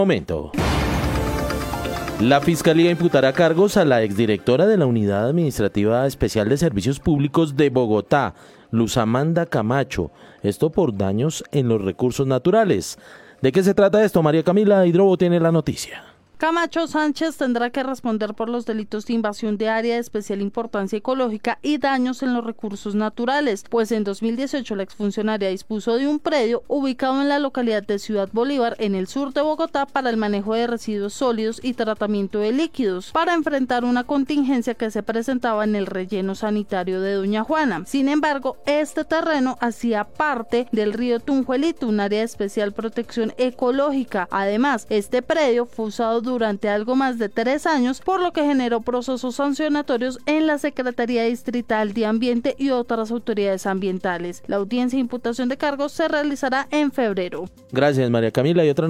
Momento. La Fiscalía imputará cargos a la exdirectora de la Unidad Administrativa Especial de Servicios Públicos de Bogotá, Luz Amanda Camacho, esto por daños en los recursos naturales. ¿De qué se trata esto? María Camila Hidrobo tiene la noticia. Camacho Sánchez tendrá que responder por los delitos de invasión de área de especial importancia ecológica y daños en los recursos naturales, pues en 2018 la exfuncionaria dispuso de un predio ubicado en la localidad de Ciudad Bolívar, en el sur de Bogotá, para el manejo de residuos sólidos y tratamiento de líquidos, para enfrentar una contingencia que se presentaba en el relleno sanitario de Doña Juana. Sin embargo, este terreno hacía parte del río Tunjuelito, un área de especial protección ecológica. Además, este predio fue usado durante algo más de 3 años, por lo que generó procesos sancionatorios en la Secretaría Distrital de Ambiente y otras autoridades ambientales. La audiencia de imputación de cargos se realizará en febrero. Gracias, María Camila. Y otra